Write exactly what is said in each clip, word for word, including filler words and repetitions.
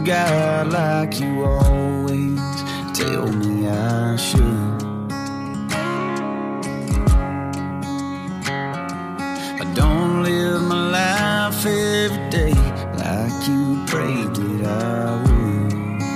God like you always tell me I should. I don't live my life every day like you prayed that I would.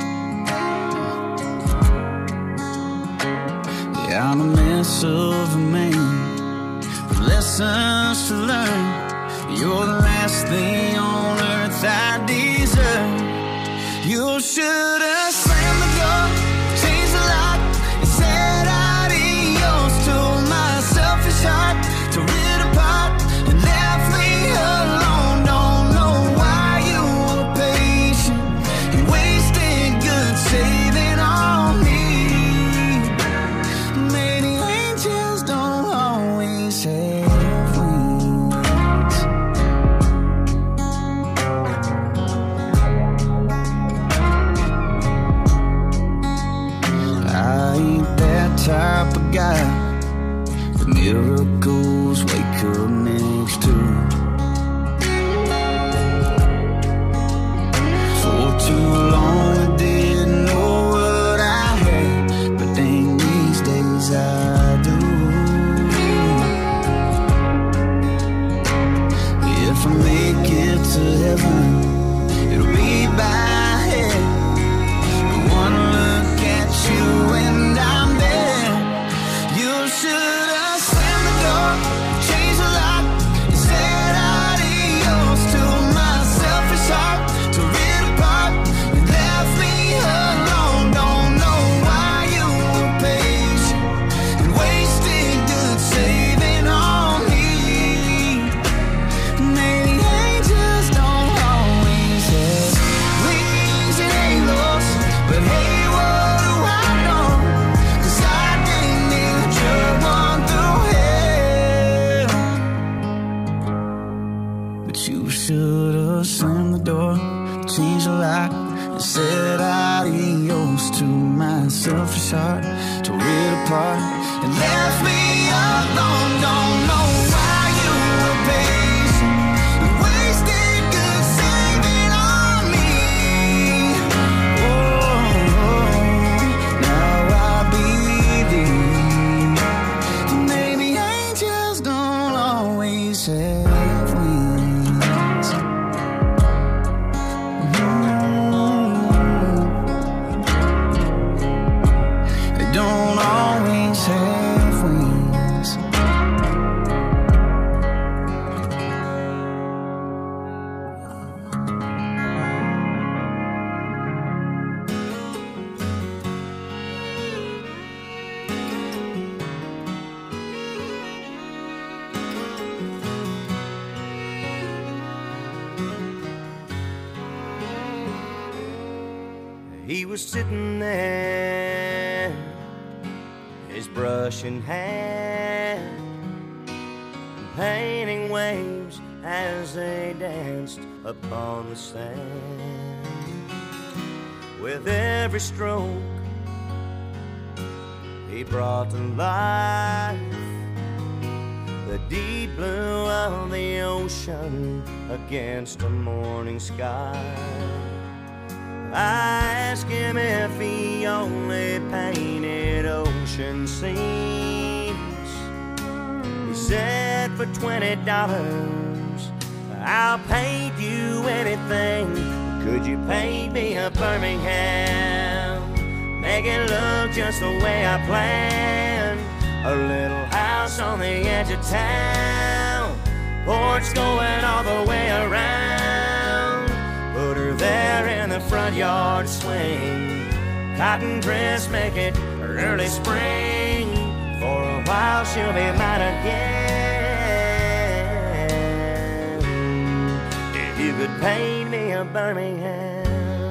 Yeah, I'm a mess of a man with lessons to learn. You're the last thing on earth I deserve. You should have slammed the door, changed the lock, and said adios to my selfish heart, tore it apart and left me alone. Don't know why you were patient and wasted good saving on me. Maybe angels don't always have wings. I ain't that type of guy that miracles wake up next to. For too long I didn't know what I had, but dang, these days I do. If I make it to heaven, it'll be by head. One look at you and I'm there. You should have slammed the door, changed the lock, and said adios to my selfish heart, tore it apart and left me alone. Don't know why you were patient and wasted good saving on me. Maybe angels don't always have wings and halos, but hey, what do I know? 'Cause I didn't need a drug one through hell. But you should have slammed the door, changed the lock, and said adios to my selfish heart, tore it apart and left me alone. Don't know why you were patient and wasted good saving on me. Oh, now I believe that maybe angels don't always have wings. Mm. They don't always have wings. He was sitting there, his brush in hand, painting waves as they danced upon the sand. With every stroke, he brought to life the deep blue of the ocean against the morning sky. I asked him if he only painted ocean scenes. He said, for twenty dollars, I'll paint you anything. Could you paint me a Birmingham? Make it look just the way I planned. A little house on the edge of town, porch going all the way around. Put her there in the front yard swing, cotton dress, make it early spring. For a while she'll be mine again. If you could paint me a Birmingham.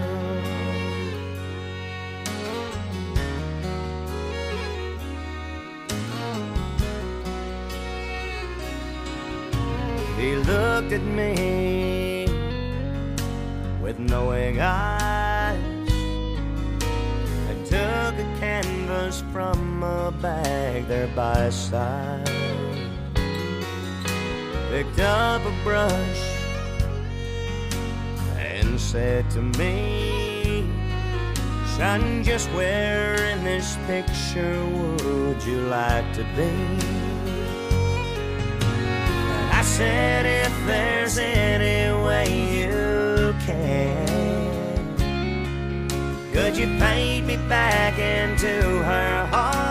He looked at me with knowing eyes and took a canvas from a bag there by his side. Picked up a brush and said to me, Son, just where in this picture would you like to be? And I said, if there's any way you can, could you paint me back into her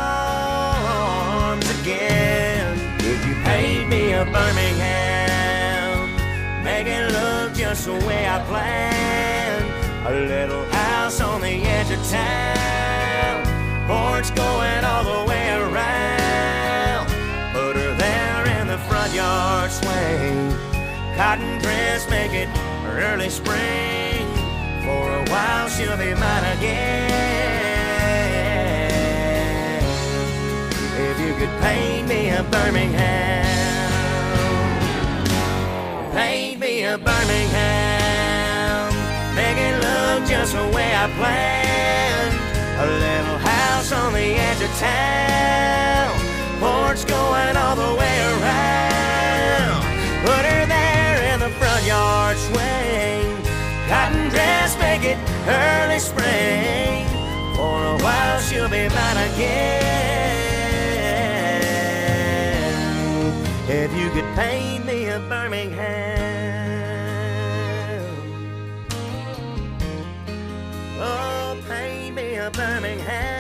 arms again? Could you paint me a Birmingham, make it look just the way I planned? A little house on the edge of town, porch going all the way around. Put her there in the front yard swing, cotton dress, make it early spring. For a while she'll be mine again. If you could paint me a Birmingham, paint me a Birmingham, make it look just the way I planned. A little house on the edge of town, porch going all the way around. Put her there in the front yard swing, cotton dress, make it early spring. For a while she'll be mine again. If you could paint me a Birmingham, oh, paint me a Birmingham.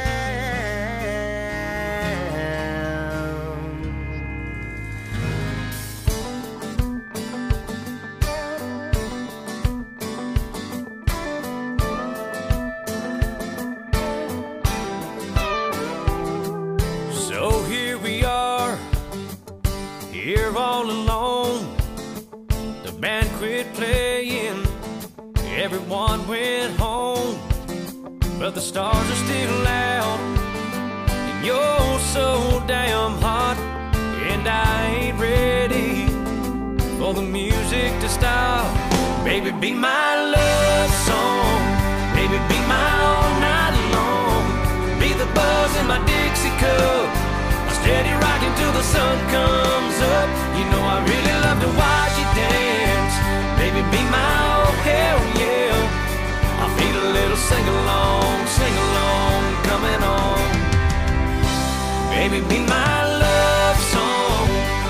So here we are, here all alone. The band quit playing, everyone went home, but the stars are still out, and you're so damn hot, and I ain't ready for the music to stop. Baby, be my love song, baby, be my all night long. Be the buzz in my Dixie cup, my steady rocking till the sun comes up. You know I really love to watch you dance. Baby, be my oh hell yeah. I feel a little sing-along, sing-along coming on. Baby, be my love song.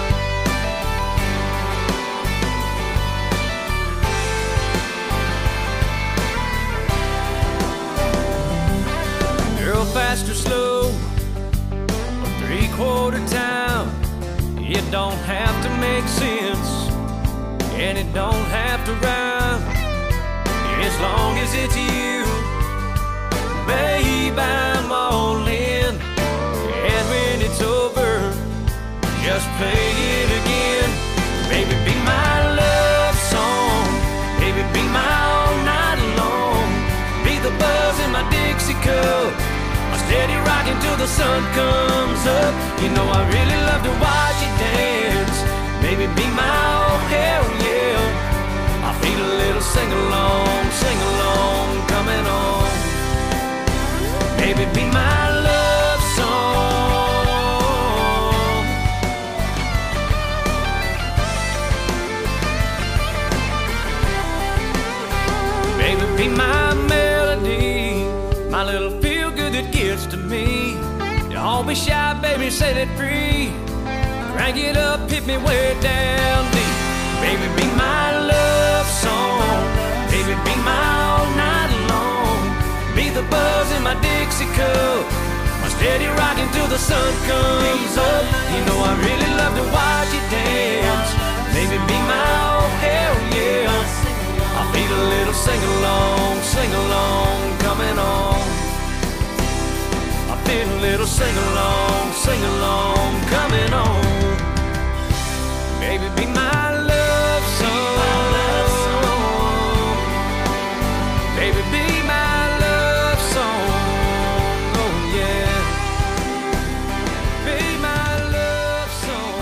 Girl, fast or slow, or three-quarter time, it don't have to make sense, and it don't have to rhyme, as long as it's you. Babe, I'm all in, and when it's over, just play it again. Baby, be my love song, baby, be my all night long. Be the buzz in my Dixie cup, my steady rocking till the sun comes up. You know I really love to watch you dance. Baby, be my oh hell yeah. I feel a little sing-along, sing-along coming on. Baby, be my love song. Baby, be my melody, my little feel-good that gets to me. Don't be shy, baby, set it free. Crank it up, hit me way down deep. Baby, be my love song, baby, be my all night long. Be the buzz in my Dixie cup, my steady rocking till the sun comes up. You know I really love to watch you dance. Baby, be my oh hell yeah. I feel a little sing-along, sing-along coming on. I feel a little sing-along, sing-along coming on. Baby, be my love song. Baby, be my love song. Oh yeah. Be my love song.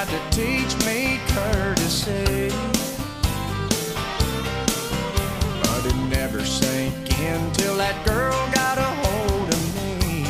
tried to teach me courtesy, but it never sank in till that girl got a hold of me.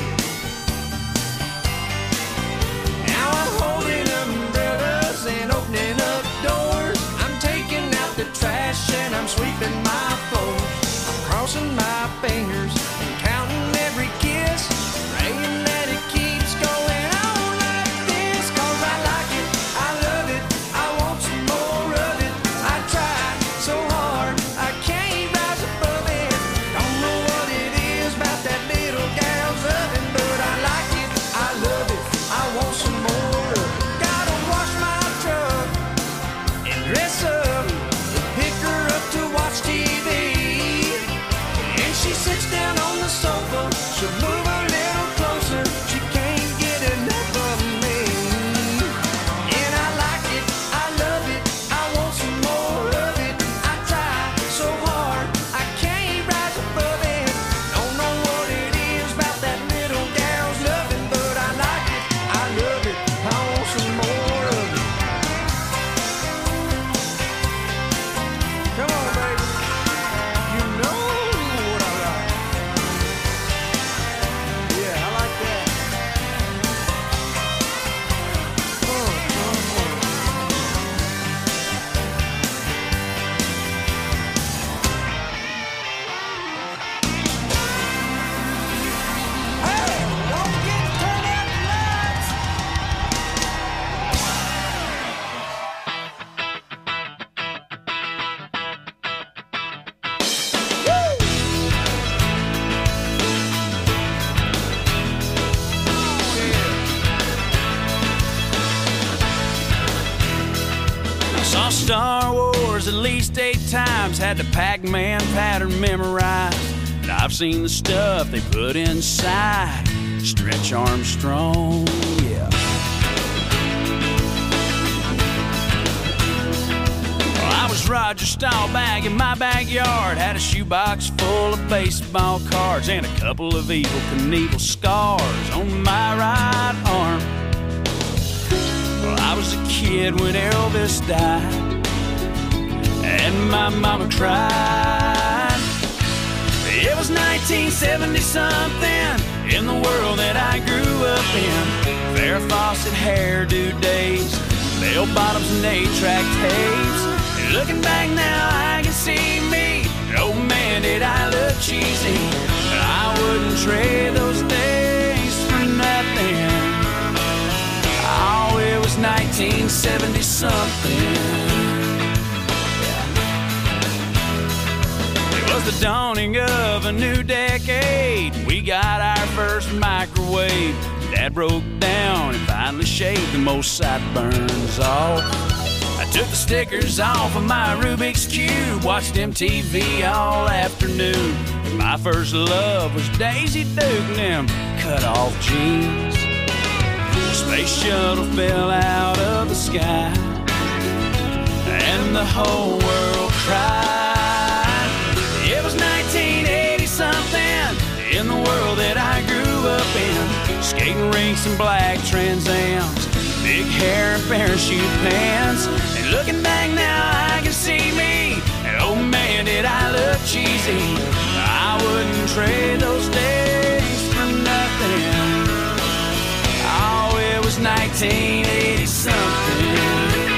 Now I'm holding umbrellas and opening up doors. I'm taking out the trash and I'm sweeping my floors. I'm crossing my fingers and counting every kiss, praying that it keeps going on like this. Cause I like it, I love it, I want some more of it. I tried so hard, I can't rise above it. Don't know what it is about that little gal's oven, but I like it, I love it, I want some more of it. Gotta wash my truck and dress up, pick her up to watch T V. And she sits down on the sofa, she'll move a little closer, she can't get enough of me. And I like it, I love it, I want some more of it. I try so hard, I can't rise above it. Don't know what it is about that little gal's loving, but I like it, I love it, I want some more of it. Come on, baby, you know what I like. Yeah, I like that. Uh, uh, uh. Hey, don't get to turn out the lights. I saw Star Wars at least eight times, had the Pac-Man pattern memorized. And I've seen the stuff they put inside Stretch Armstrong, yeah. Well, I was Roger Staubach in my backyard, had a shoebox full of baseball cards and a couple of Evel Knievel scars on my right arm. Well, I was a kid when Elvis died, and my mama cried. It was nineteen seventy something in the world that I grew up in. Farrah Fawcett hairdo days, bell bottoms and eight-track tapes. And looking back now, I can see me. Oh man, did I look cheesy. But I wouldn't trade those days for nothing. Oh, it was nineteen seventy something. It was the dawning of a new decade. We got our first microwave. Dad broke down and finally shaved the most sideburns off. I took the stickers off of my Rubik's Cube, watched M T V all afternoon. My first love was Daisy Duke and them cut-off jeans. The space shuttle fell out of the sky, and the whole world cried. It was nineteen eighty something in the world that I grew up in. Skating rinks and black Trans Ams, big hair and parachute pants. And looking back now, I can see me. And oh man, did I look cheesy. I wouldn't trade those days for nothing. Oh, it was nineteen eighty something.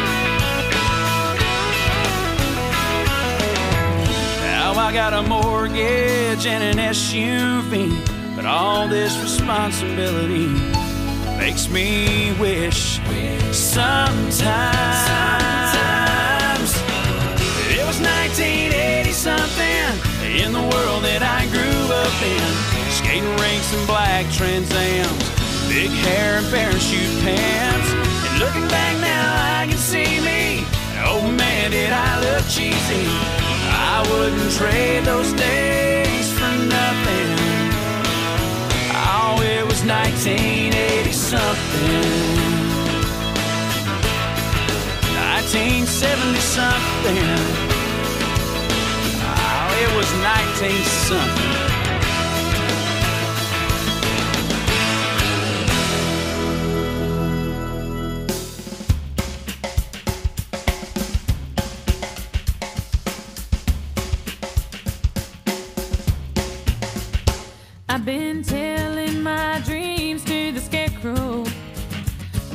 I got a mortgage and an S U V, but all this responsibility makes me wish sometimes, sometimes it was nineteen eighty something in the world that I grew up in. Skating rinks and black Trans Ams, big hair and parachute pants. And looking back now, I can see me. Oh man, did I look cheesy. I wouldn't trade those days for nothing. Oh, it was nineteen eighty something. nineteen seventy something. Oh, it was nineteen something.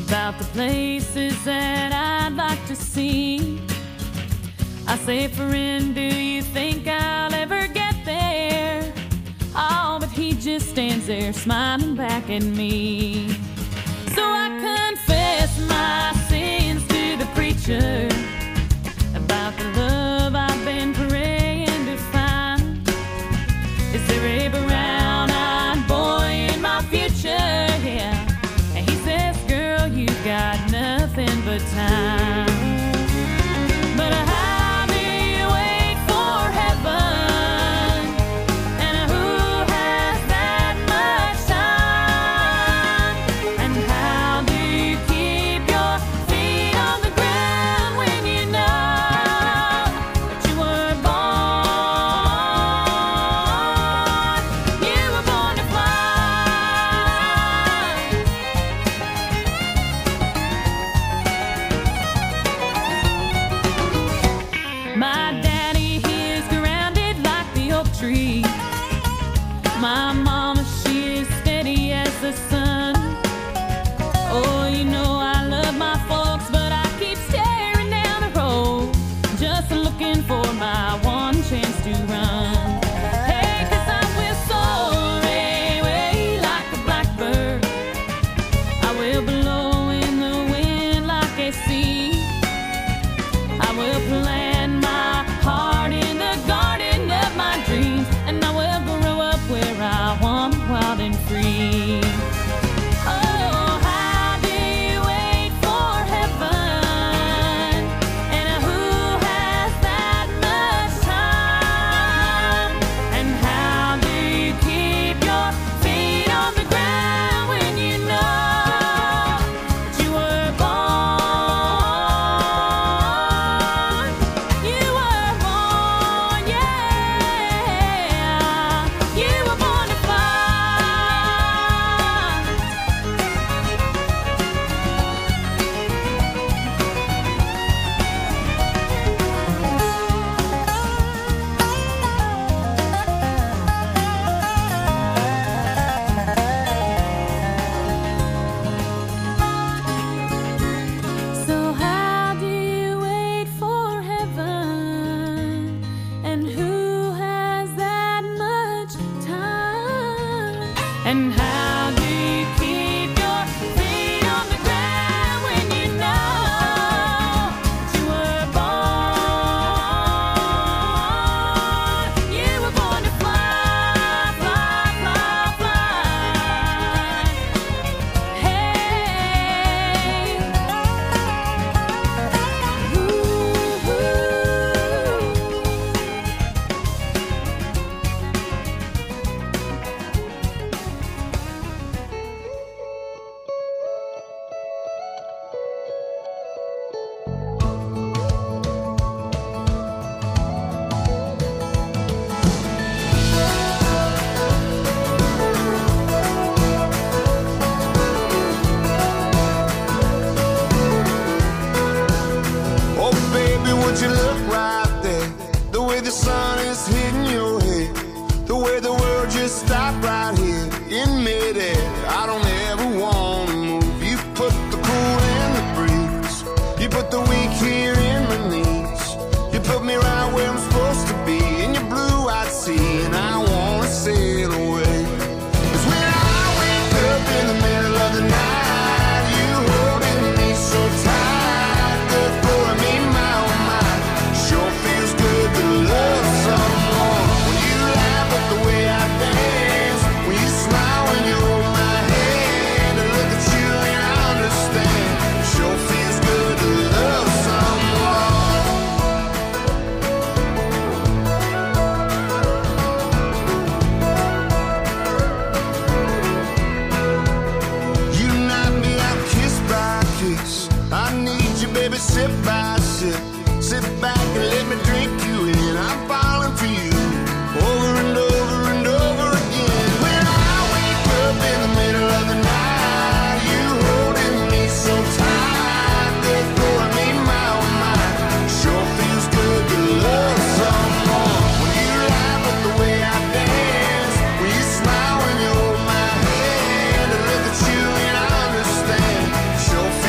about the places that I'd like to see. I say, friend, do you think I'll ever get there? Oh, but he just stands there smiling back at me. So I confess my sins to the preacher about the love I've been praying to find. Is there a brown-eyed boy in my future? Yeah. And he says, girl, you got nothing but time. But how do you wait for heaven? And who has that much time? And how do you keep your feet on the ground when you know that you were born? You were born to fly. My daddy, he is grounded like the oak tree. My mama, she is steady as the sun. Oh, you know I love my folks, but I keep staring down the road, just looking for my one chance to run. Hey, 'cause I will soar away like a blackbird. I will blow in the wind like a sea. I will plant my heart in the garden of my dreams, and I will grow up where I want, wild and free. Oh, how do you wait for heaven? And who has that much time? And how do you keep your feet on the ground when you know that you were born? You were born, yeah. You were born to fly. So how do you wait for heaven? And who has that much time? And how do you keep your feet on the ground when you know that you were born? You were born to fly, fly, fly, fly. Hey. Oh, baby, would you look right there? The way the sun is hitting your head, the way the world just stopped right here in midair. I don't ever want to move. You put the cool in the breeze. You put the weak here in my knees. You put me right where I'm supposed to be in your blue-eyed sea, and I want to sail away. 'Cause when I wake up in the middle of the night, you holding me so tight, good for me, my oh my. Sure feels good to love someone. When you laugh at the way I dance, when you smile when you hold my hand, and look at you and I understand. Sure feels good to love someone. You knock me out kiss by kiss. I need you, baby, sip by sip. Sit back and let me drink you in. I'm falling for you over and over and over again. When I wake up in the middle of the night, you holding me so tight, good for me, my oh my. Sure feels good to love someone. When you laugh at the way I dance, when you smile when you hold my hand, and look at you and I understand. Sure feels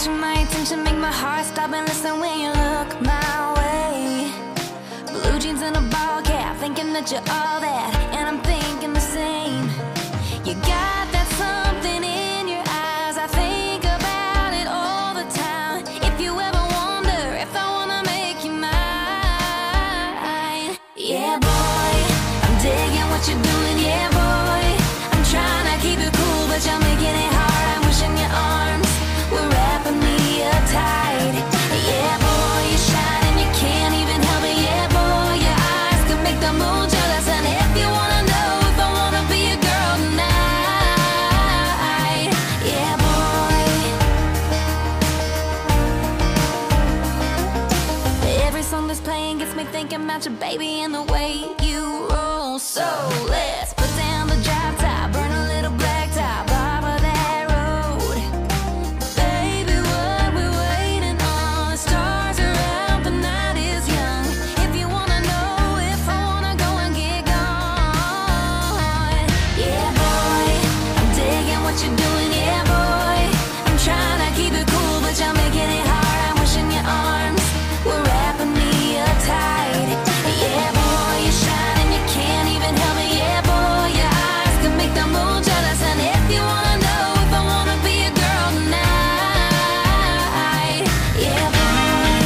capture my attention, make my heart stop and listen when you look my way. Blue jeans and a ball cap, thinking that you're all that, and I'm thinking the same. You got that something in your eyes, I think about it all the time. If you ever wonder if I wanna make you mine, yeah boy, I'm digging what you're doing, yeah boy. I'm trying to keep it cool, but you're making it hard. I'm wishing your arms were wrapping me up tight. Yeah boy, you shine and you can't even help it. Yeah boy, your eyes can make the moon jealous. And if you wanna know if I wanna be a girl tonight, yeah boy. Every song that's playing gets me thinking about your baby and the way you roll. So let's put down the drop top, burn a little black top off of that road. Baby, what we waiting on? The stars are out, the night is young. If you wanna know if I wanna go and get gone, yeah boy, I'm digging what you're doing, yeah boy. I'm trying to keep it cool, but you're making it hard. I'm wishing your arms were wrapping me up tight. Yeah boy, you shine and you can't even help it. Yeah boy, your eyes can make the moon jealous. And if you wanna know if I wanna be a girl tonight, yeah boy.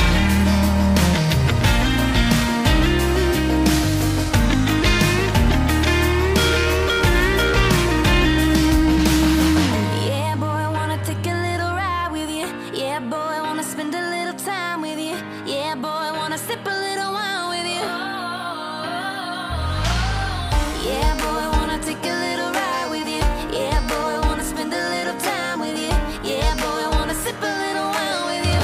Yeah boy, I wanna take a little ride with you. Yeah boy, I wanna spend a little time with you. Yeah boy, I wanna sip a little wine with you. Yeah boy, I wanna take a little ride with you. Yeah boy, I wanna spend a little time with you. Yeah boy, I wanna sip a little wine with you.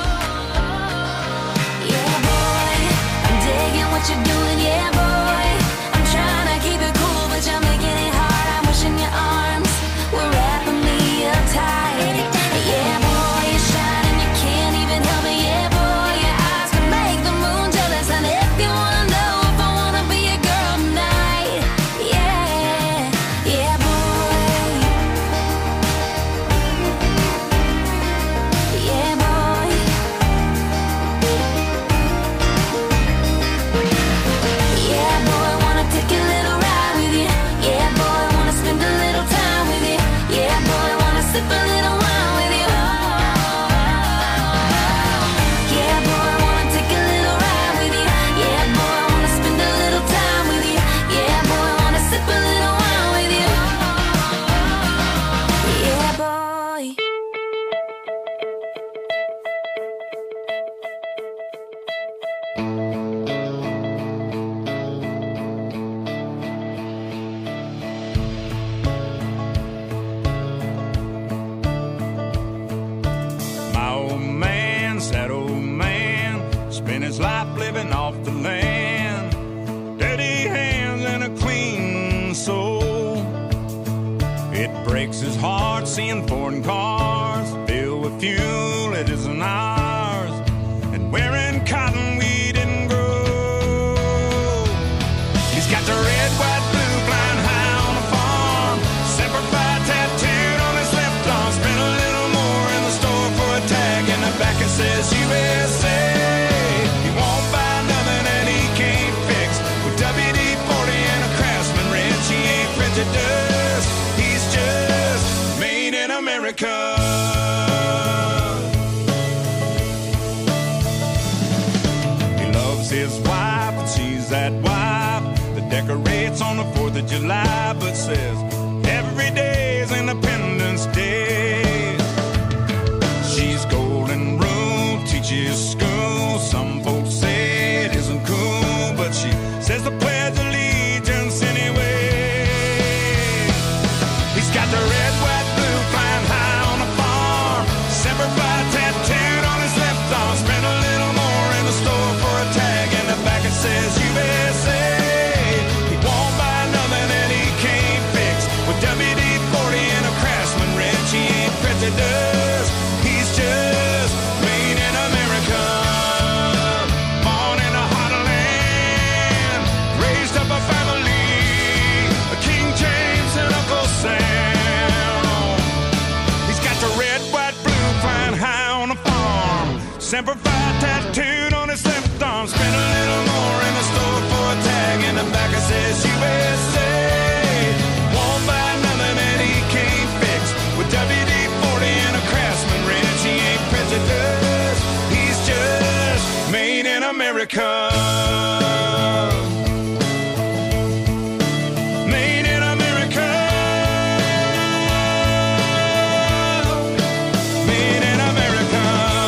Yeah boy, I'm digging what you're doing, yeah boy. I'm trying to keep it cool, but you're making it hard. I'm wishing your arms were wrapping me up tight. Yeah boy, you shine and you can't even help it. Yeah boy, your eyes can make the moon jealous. And if you wanna know if I wanna be a girl tonight, yeah, yeah boy, yeah boy, yeah boy, I wanna take a little ride with you. Yeah boy, I wanna spend a little time with you. Yeah boy, I wanna sip a little wine with you. Yeah boy, I wanna take a little ride with you. Yeah boy, I wanna spend a little time with you. Yeah boy, I wanna sip a little wine with you. Yeah boy. My old man's that old man, spent his life living off the land. Dirty hands and a clean soul. It breaks his heart seeing foreign cars filled with fuel it isn't ours, and wearing cotton we didn't grow. He's got the red, white, blue flying high on the farm, Semper Fi tattooed on his left arm. Spent a little more in the store for a tag, and the back it says U S A. He won't buy nothing that he can't fix. With W D forty and a Craftsman wrench, he ain't prejudiced. He's just made in America. He loves his wife, and she's that wife that decorates on the fourth of July, but says every day is Independence Day. She's golden rule, teaches school. Some folks say it isn't cool, but she says the Pledge of Allegiance anyway. He's got the red, white, blue flying high on the farm, Semper Fi tattooed on his left arm. Spent a little more in the store for a tag, and the back it says U S A. He won't buy nothing that he can't fix. Semper Fi tattooed on his left arm. Spent a little more in the store for a tag. In the back it says U S A. Won't buy nothing that he can't fix. With W D forty and a Craftsman wrench, he ain't prejudiced. He's just made in America. Made in America. Made in America.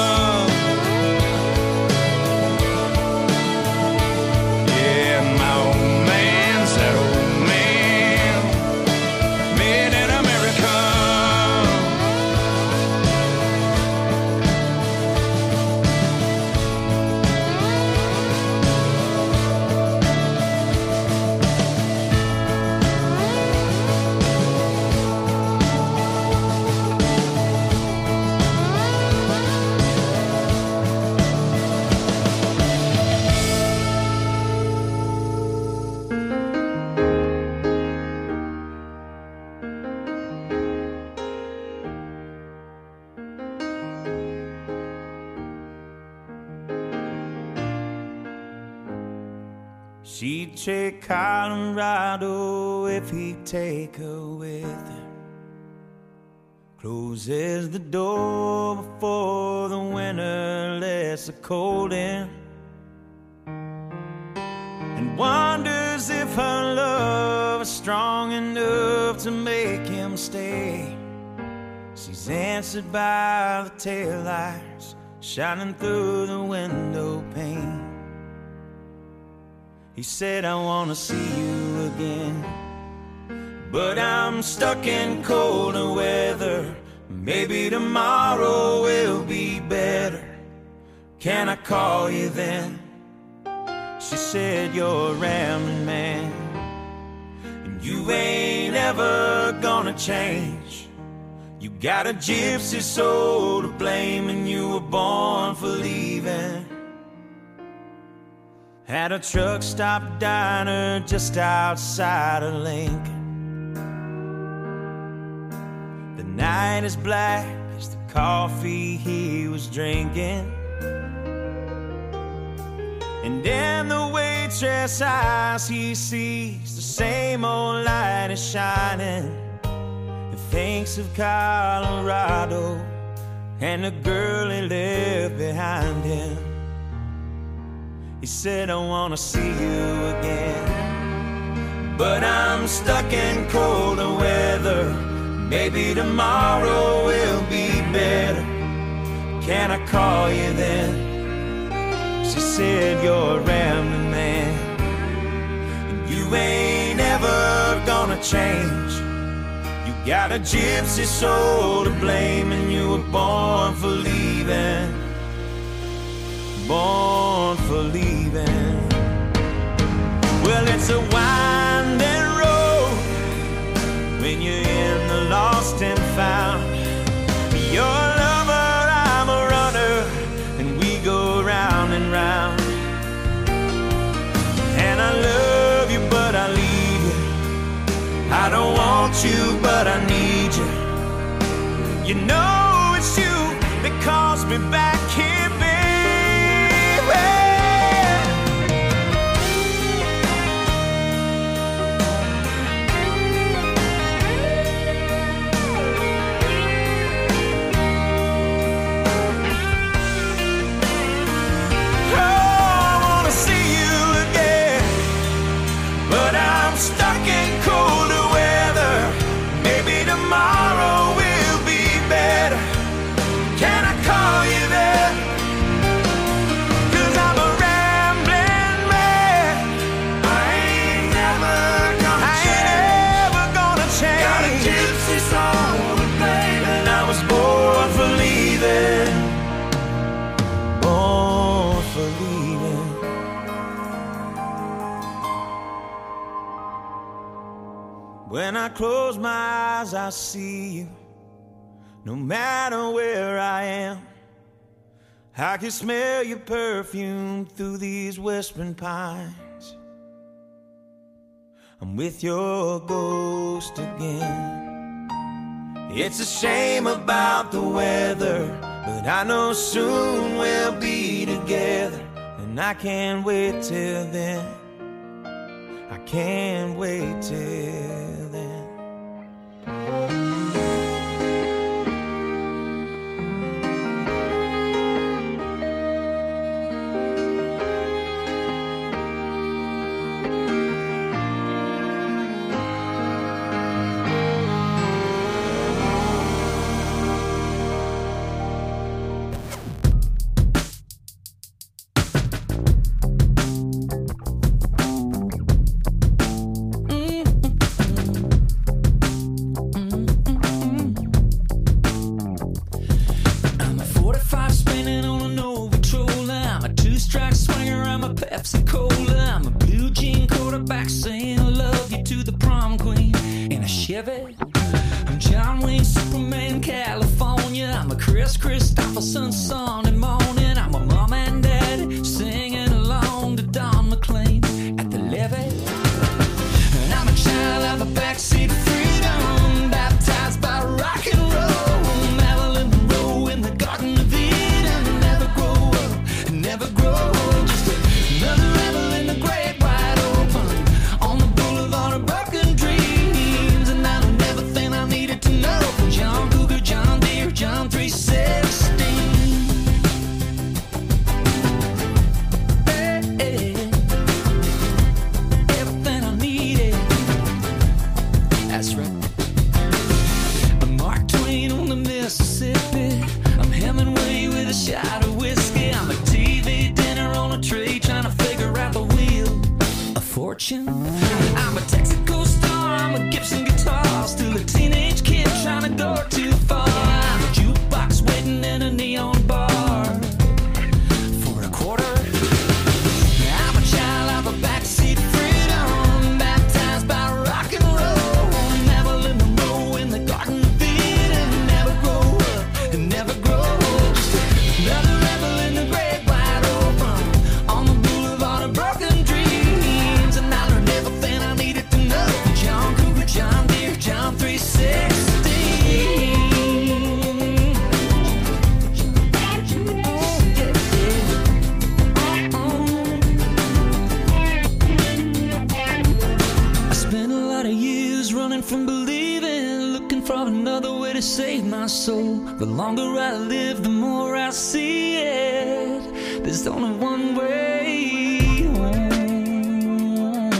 Yeah, my old man's that old man. Made in America. She'd take Colorado if he'd take her with him. Closes the door before the winter lets the cold in, and wonders if her love is strong enough to make him stay. She's answered by the taillights shining through the window pane. He said, I wanna see you again, but I'm stuck in colder weather. Maybe tomorrow will be better. Can I call you then? She said, you're a rambling man, and you ain't ever gonna change. You got a gypsy soul to blame, and you were born for leaving. At a truck stop diner just outside of Lincoln. The night is black as the coffee he was drinking, and in the waitress' eyes he sees the same old light is shining. He thinks of Colorado and the girl he left behind him. He said, I wanna see you again, but I'm stuck in colder weather. Maybe tomorrow will be better. Can I call you then? She said, you're a rambling man, and you ain't ever gonna change. You got a gypsy soul to blame, and you were born for leaving. Born for leaving. Well, it's a winding road when you're in the lost and found. You're a lover, I'm a runner, and we go round and round. And I love you, but I leave you. I don't want you, but I need you. You know it's you that calls me back here, baby. Stuck in colder weather. Maybe tomorrow will be better. Can I call you there? Cause I'm a rambling man. I ain't never gonna I change. Ain't never gonna change. Got a gypsy soul, baby, and I was born for leaving. Born for leaving. When I close my eyes, I see you. No matter where I am, I can smell your perfume through these whispering pines. I'm with your ghost again. It's a shame about the weather, but I know soon we'll be together, and I can't wait till then. I can't wait till then. I'm John Wayne, Superman, California. I'm a Chris Christopherson, Sunday morning. I'm a mom and dad singing along to Don McLean at the levee. And I'm a child of a backseat freedom, baptized by rock and roll. Marilyn Monroe in the Garden of Eden. Never grow up, never grow old. Just another rebel in the great wide open on the boulevard of broken dreams. John Cougar, John Deere, John three sixteen. Hey, hey. Everything I needed. That's right. I'm Mark Twain on the Mississippi. I'm Hemingway with a shot of whiskey. I'm a T V dinner on a tray trying to figure out the wheel of fortune. I'm a Texaco star, I'm a Gibson guitar, still a teenage kid trying to go too far. I'm a jukebox waiting in a neon bar for a quarter. I'm a child of a backseat freedom, baptized by rock and roll. Marilyn Monroe in the Garden of Eden. Never grow up, never grow old. Just another rebel in the great wide open on the boulevard of broken dreams. And I learned everything I needed to know. John Cougar, John Deere, John three sixteen. I spent a lot of years running from believing, looking for another way to save my soul. The longer I live, the more I see it. There's only one way home.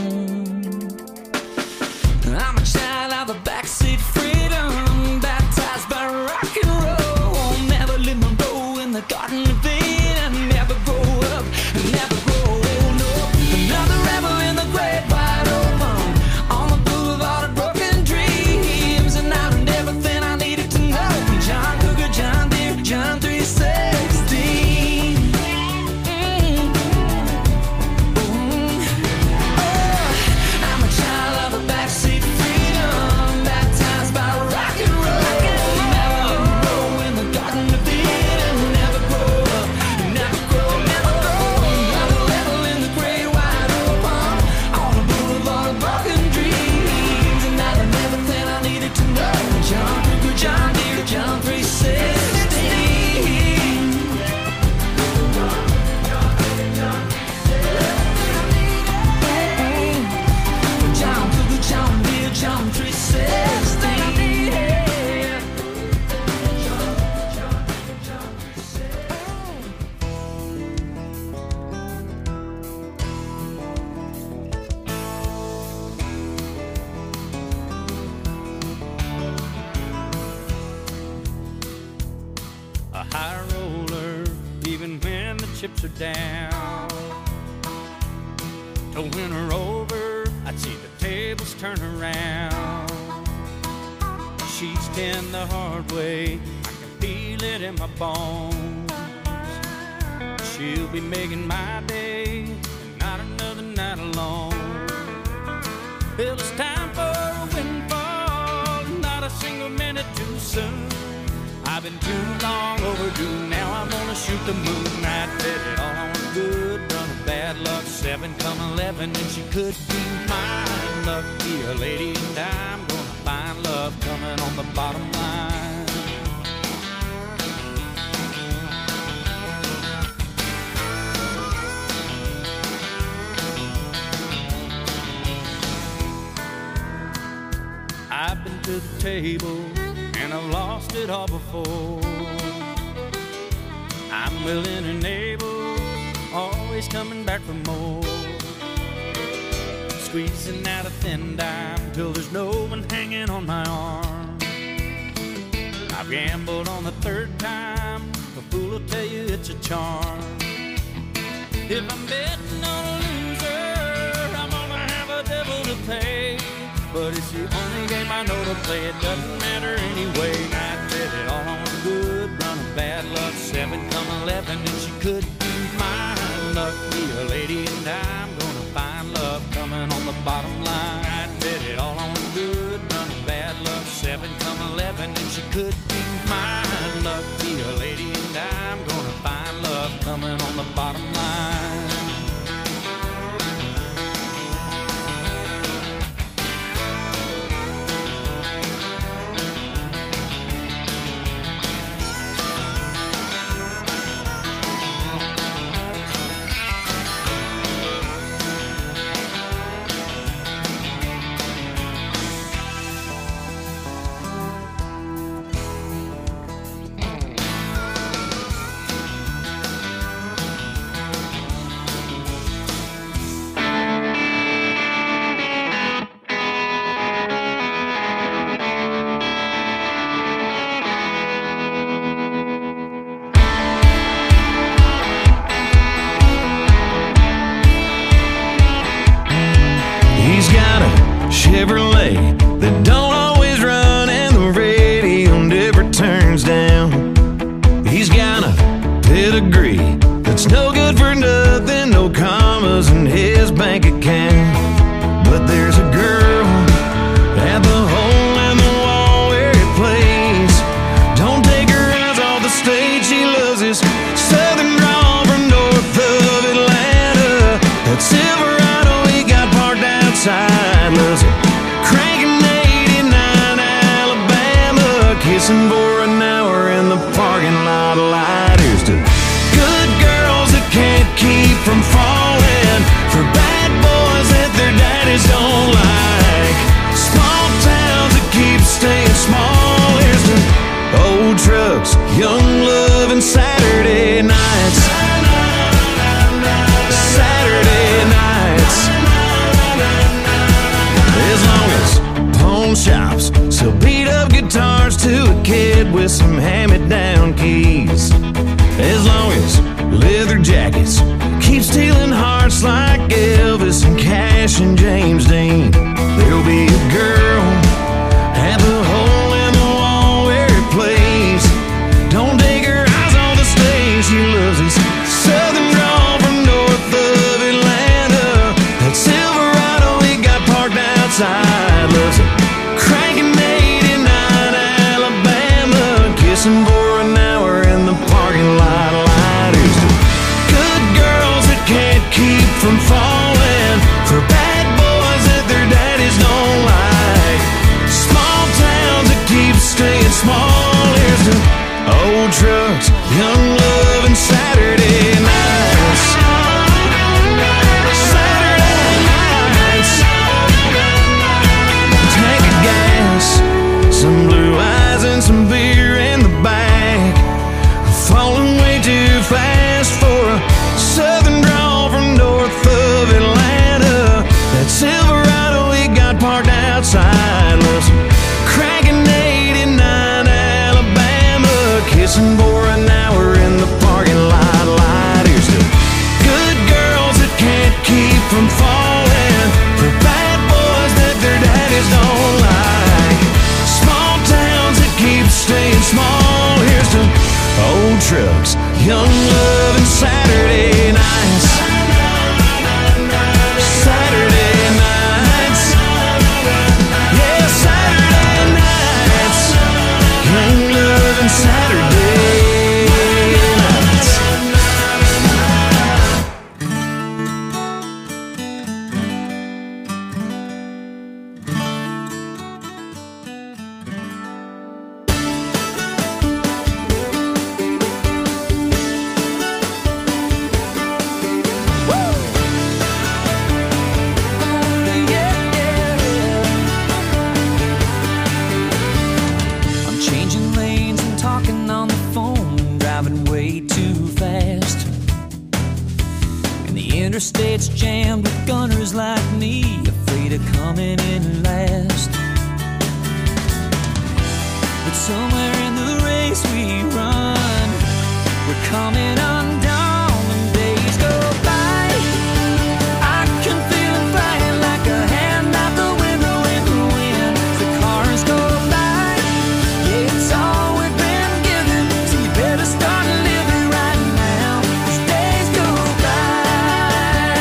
I'm a child of a backseat freedom, baptized by rock and roll. Marilyn Monroe in the Garden of Eden. Never grow up, never grow old. No, another rebel in the great wide open on the boulevard of broken dreams. And I learned everything I needed to know from John Cougar, John Deere, John three sixteen. Mm. Mm. Oh, I'm a child of a backseat freedom, baptized by rock and roll. Marilyn Monroe in the Garden of Eden. Never grow up, never grow, never grow. Another rebel in the great wide open on the boulevard of broken dreams. And I learned everything I needed to know. John Cougar, John Deere, John three sixteen. John Cougar, John Deere, John three sixteen. A high roller, even when the chips are down. To win her over, I'd see the tables turn around. She's ten the hard way, I can feel it in my bones. She'll be making my day, and not another night alone. Well, it's time for a windfall, not a single minute too soon. I've been too long overdue, now I'm gonna shoot the moon. I bet it all on good run of bad luck, seven come eleven, and she could be mine. Lucky a lady, and I'm gonna find love coming on the bottom line. table, and I've lost it all before. I'm willing and able, always coming back for more. Squeezing out a thin dime till there's no one hanging on my arm. I've gambled on the third time, a fool will tell you it's a charm. If I'm betting on a loser, I'm gonna have a devil to pay. But it's the only game I know to play, it doesn't matter anyway. I bet it all on a good run of bad luck, seven come eleven, and she could be mine. Luck be a lady, and I'm gonna find love coming on the bottom line. I bet it all on a good run of bad luck, seven come eleven, and she could be mine. Luck be a lady, and I'm gonna find love coming on the bottom line. Chevrolet that don't always run, and the radio never turns down. He's got a pedigree that's no good for nothing, no commas in his bank account. But there's a girl at the hole in the wall where he plays. Don't take her eyes off the stage, she loves his southern drawl from north of Atlanta. That Silverado he got parked outside, loves it cranking eighty-nine Alabama, kissing for an hour in the parking lot light. Here's to good girls that can't keep from falling for bad boys that their daddies don't like, small towns that keep staying small. Here's to old trucks, young love, and Saturday nights. Saturday nights. As long as pawn shops sell beat up guitars to a kid with some hand-me-down keys, as long as leather jackets keep stealing hearts like Elvis and Cash and James Dean, there'll be a girl at the hole in the wall where he plays. Don't take her eyes off the stage, she loves his southern drawl from north of Atlanta. That Silverado he got parked outside, loves it cranking eighty-nine Alabama, kissing for an hour in the parking lot light. Here's to good girls that can't keep from falling for bad boys that their daddies don't like, small towns that keep staying small. Here's to old trucks, young love, and Saturday nights. Saturday nights. Tank of gas, some blue eyes, and some beer in the back. Falling way too fast for a southern drawl from north of Atlanta. That Silverado he got parked outside, loves cranking eighty-nine Alabama, kissing for an hour in the parking lot light. Here's to good girls that can't keep from falling for bad boys that their daddies don't like, small towns that keep staying small. Here's to old trucks, young love, and Saturday nights. Saturday nights. Yeah, Saturday nights. Young love and Saturday nights. driving way too fast, and the interstate's jammed with gunners like me, afraid of coming in last. But somewhere in the race we run, we're coming undone when days go by. I can feel them flying like a hand out the window in the wind. The cars go by, yeah, it's all we've been given, so you better start living right now as days go by.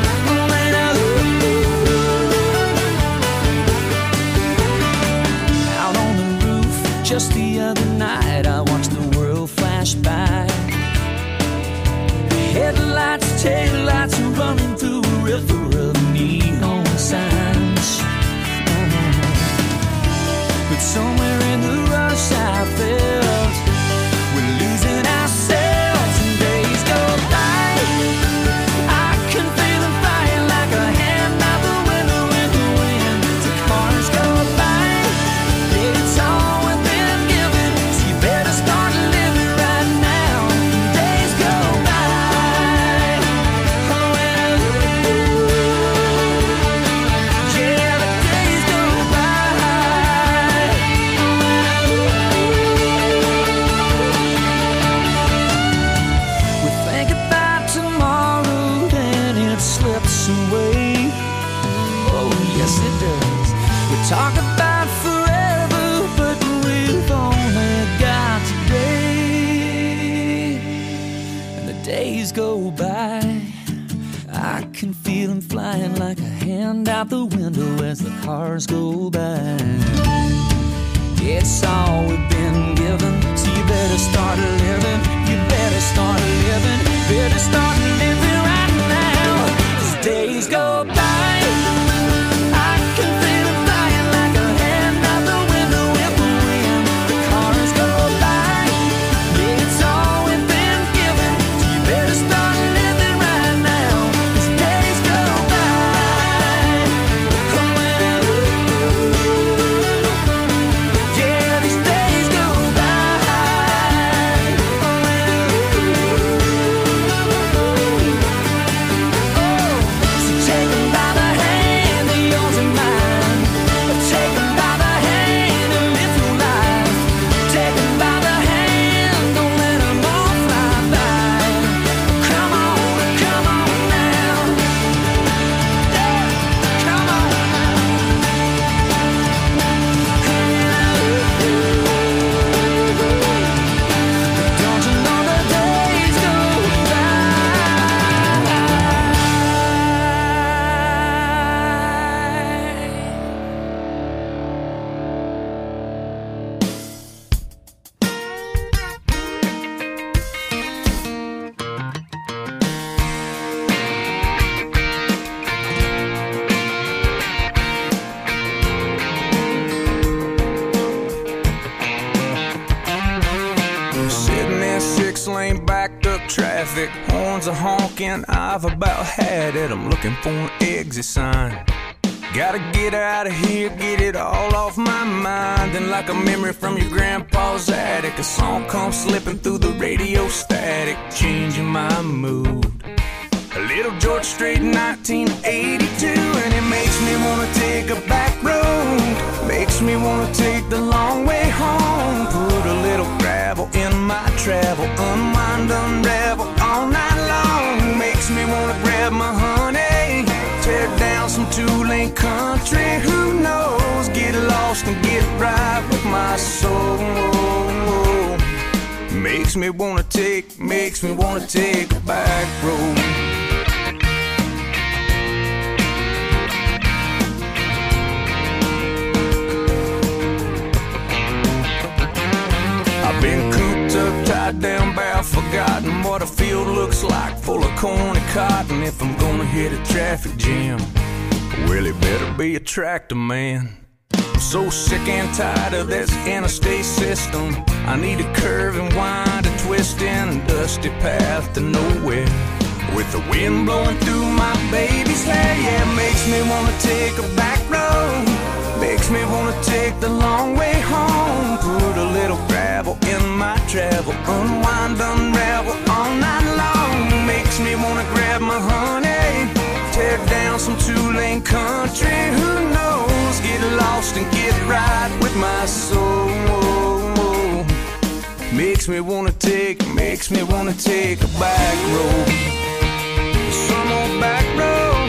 Out on the roof just the other night, I watched the world flash by. Headlights, taillights are running through a river of neon signs. Oh. But somewhere in the rush I felt we're losing ourselves and days go by. I can feel them flying like a hand out the window in the wind. The cars go by, yeah, it's all we've been given, so you better start living right now. Days go by. Away. Oh, yes, it does. We talk about forever, but we've only got today. And the days go by, I can feel them flying like a hand out the window as the cars go by. It's all we've been given, so you better start living. You better start living. Better start living right now. Days go by, I can feel them flying like a hand out the window in the wind. The cars go by, yeah, it's all we've been given, so you better start living right now as days go by. Yeah, these days go traffic, horns are honking, I've about had it, I'm looking for an exit sign. Gotta get out of here, get it all off my mind. Then like a memory from your grandpa's attic, a song comes slipping through the radio static, changing my mood. A little George Strait nineteen eighty-two, and it makes me wanna take a back road, makes me wanna take the long way home. Put a little gravel in my travel, unwind, unravel all night long. Makes me wanna grab my honey, tear down some two-lane country, who knows, get lost and get right with my soul. Makes me wanna take, makes me wanna take a back road. I've been cooped up, tied down, bow, forgotten what a field looks like, full of corn and cotton. If I'm gonna hit a traffic jam, well, it better be a tractor man. I'm so sick and tired of this interstate system. I need a curve and wind, a twist in a dusty path to nowhere, with the wind blowing through my baby's hair. Yeah, it makes me wanna take a back road, makes me wanna take the long way home. Put a little gravel in my travel, unwind, unwind country. Who knows? Get lost and get right with my soul. Makes me wanna take, makes me wanna take a back road. Some old back road.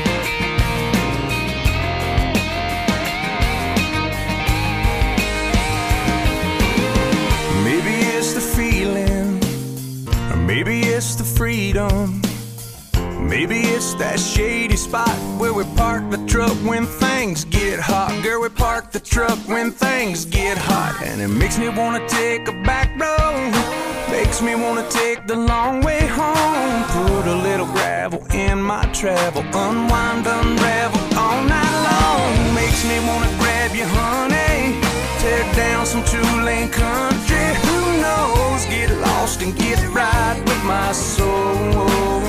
Maybe it's the feeling, or maybe it's the freedom. Maybe it's that shady spot where we park the truck when things get hot. Girl, we park the truck when things get hot. And it makes me wanna take a back road. Makes me wanna take the long way home. Put a little gravel in my travel. Unwind, unravel all night long. Makes me wanna grab you, honey. Tear down some two-lane country. Who knows? Get lost and get right with my soul.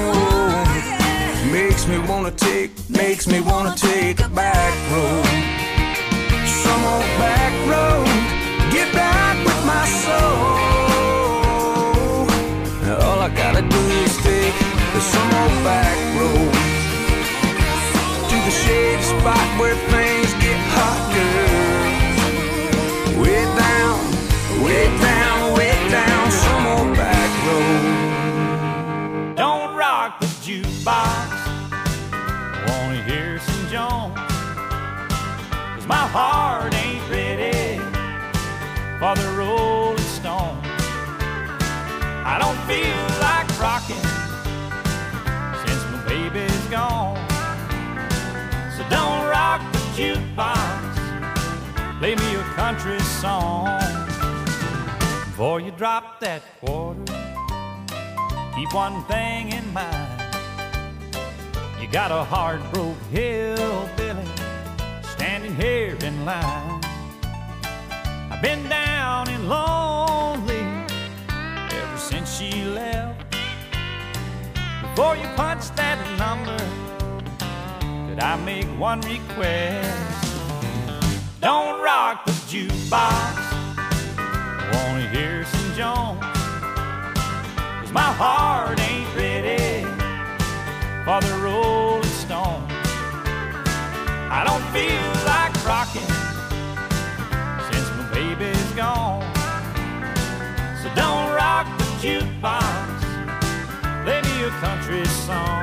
Makes me wanna take, makes me wanna take a back road. Some old back road, get back with my soul. All I gotta do is take some old back road to the shady spot where things get hot, girl. Way down, way down, way down, some old back road. Don't rock the jukebox, wanna hear some Jones, 'cause my heart ain't ready for the Rolling Stones. I don't feel like rocking since my baby's gone. So don't rock the jukebox, play me a country song. Before you drop that quarter, keep one thing in mind. You got a hard-broke hillbilly standing here in line. I've been down and lonely ever since she left. Before you punch that number, could I make one request? Don't rock the jukebox, I wanna hear some Jones, 'cause my heart ain't ready for the Rolling Stones. I don't feel like rocking since my baby's gone. So don't rock the jukebox, play me a country song.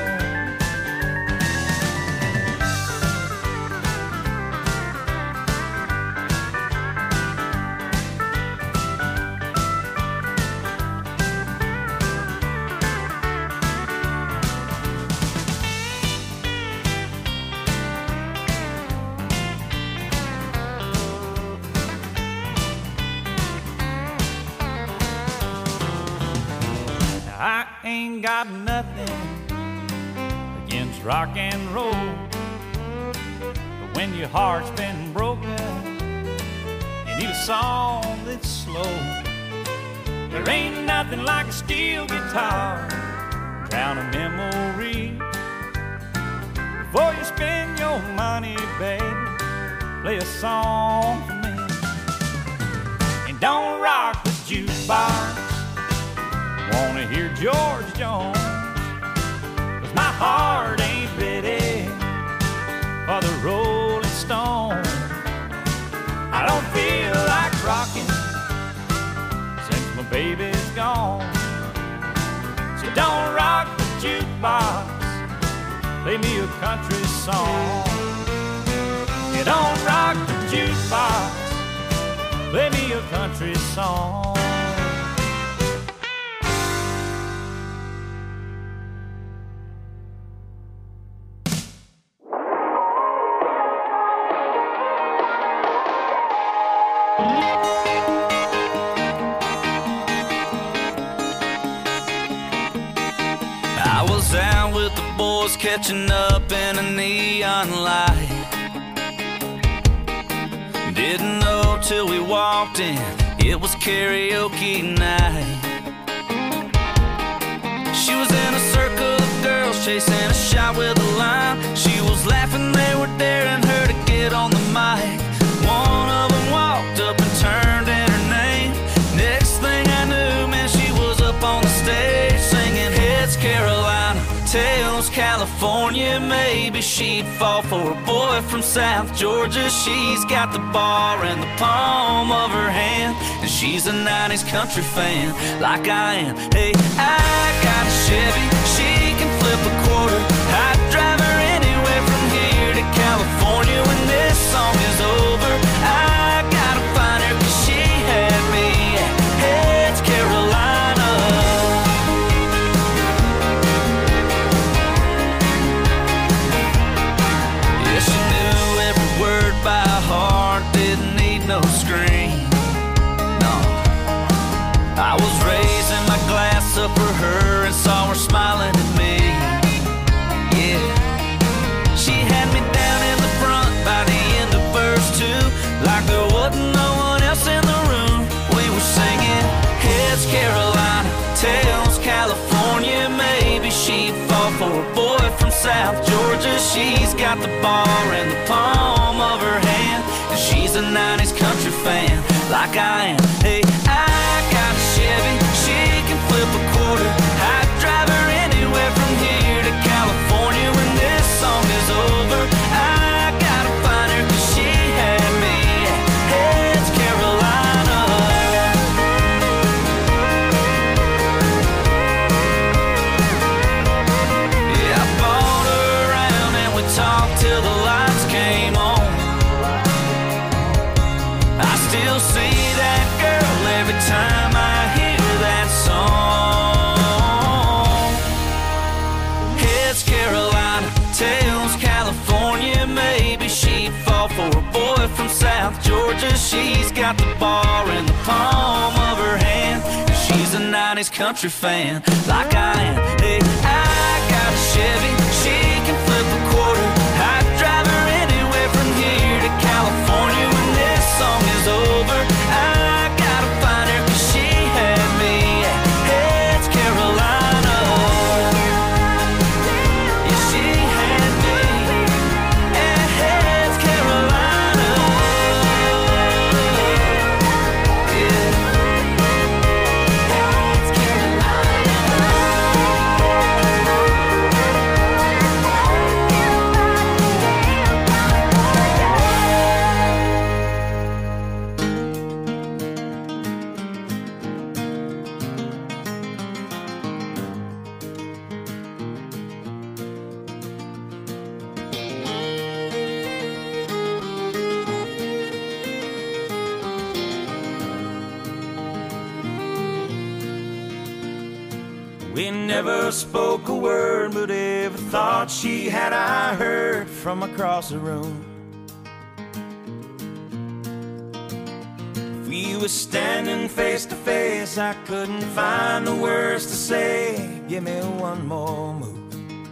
I ain't got nothing against rock and roll, but when your heart's been broken, you need a song that's slow. There ain't nothing like a steel guitar, drown a memory. Before you spend your money, baby, play a song for me. And don't rock the jukebox, wanna hear George Jones, 'cause my heart ain't ready for the Rolling Stone. I don't feel like rocking since my baby's gone. So don't rock the jukebox, play me a country song. You don't rock the jukebox, play me a country song. I was out with the boys catching up in a neon light. Didn't know till we walked in, it was karaoke night. She was in a circle of girls chasing a shot with a line. She was laughing, they were daring her to get on the mic. One of them walked up and turned in her name. Next thing I knew, man, she was up on the stage singing Heads Carolina, Tails California. California, maybe she'd fall for a boy from South Georgia. She's got the bar in the palm of her hand, and she's a nineties country fan like I am. Hey, I got a Chevy, she can flip a quarter. I'd drive her anywhere from here to California when this song is over. I gotta find her 'cause she had me at Heads, Carolina. Yeah, she knew every word by heart, didn't need no screen. No, I was raising my glass up for her and saw her smiling at me. Yeah, she had me down in the front by the end of verse two, like there wasn't no one else in the room. We were singing Heads, Carolina, Tails, California. Maybe she'd fall for a boy from South Georgia. She's got the bar in the palm of her hand, and she's a nineties country fan like I am. Hey, I got a Chevy, she can flip a quarter. I'd drive her anywhere from here to California when this song is over. I gotta find her 'cause she had me at Heads, Carolina. Yeah, I bought her around and we talked till the lights came on. I still see that girl every time I hear that song. Heads, Carolina, Tails, California. Maybe she'd fall for a boy from South Georgia. She's got the bar in the palm of her hand, and she's a nineties country fan like I am. Hey, I got a Chevy, she can flip a quarter. I'd drive her anywhere from here to California when this song is over. I gotta find her 'cause she had me at Heads, Carolina. Yeah, she had me at Heads, Carolina. Yeah. Heads, Carolina. We never spoke a word, but every thought she had I heard from across the room. If we were standing face to face, I couldn't find the words to say. Give me one more move.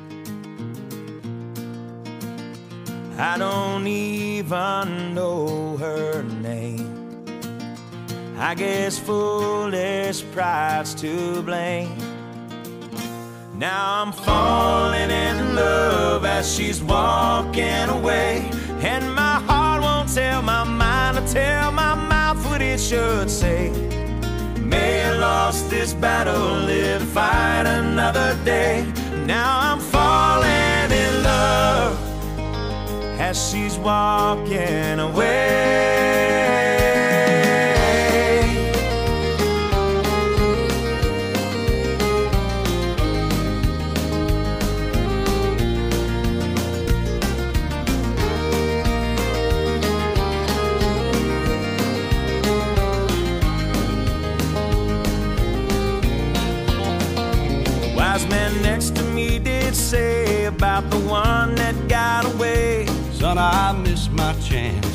I don't even know her name. I guess foolish pride's to blame. Now I'm falling in love as she's walking away, and my heart won't tell my mind to tell my mouth what it should say. May have lost this battle, live to fight another day. Now I'm falling in love as she's walking away. Wise man next to me did say about the one that got away. Son, I missed my chance.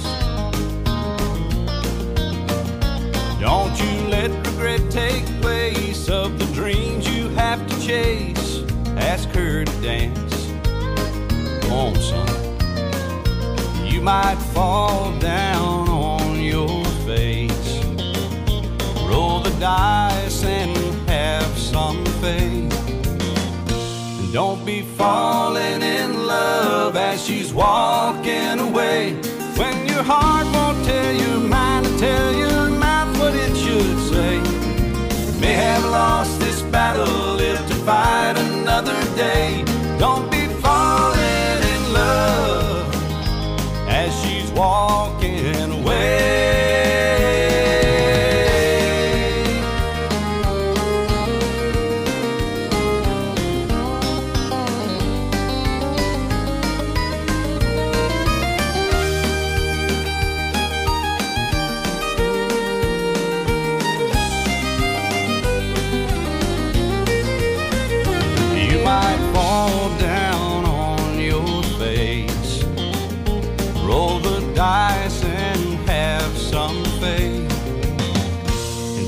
Don't you let regret take place of the dreams you have to chase. Ask her to dance. Come on, son. You might fall down on your face. Roll the dice and have some faith. Don't be falling in love as she's walking away, when your heart won't tell your mind to tell your mouth what it should say. May have lost this battle, live to fight another day. Don't be falling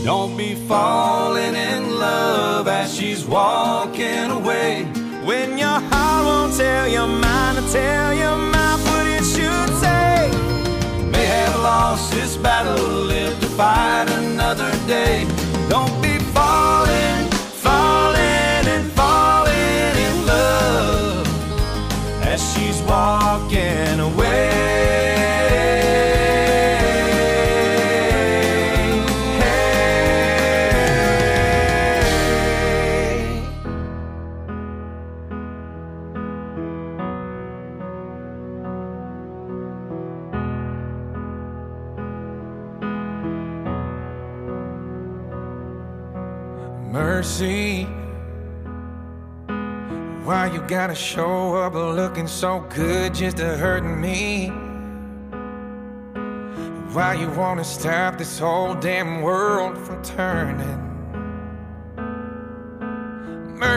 Don't be falling in love as she's walking away. When your heart won't tell your mind to tell your mouth what it should say. May have lost this battle, live to fight another day. Don't be falling, falling and falling in love as she's walking away. Mercy, why you gotta show up looking so good just to hurt me? Why you wanna stop this whole damn world from turning?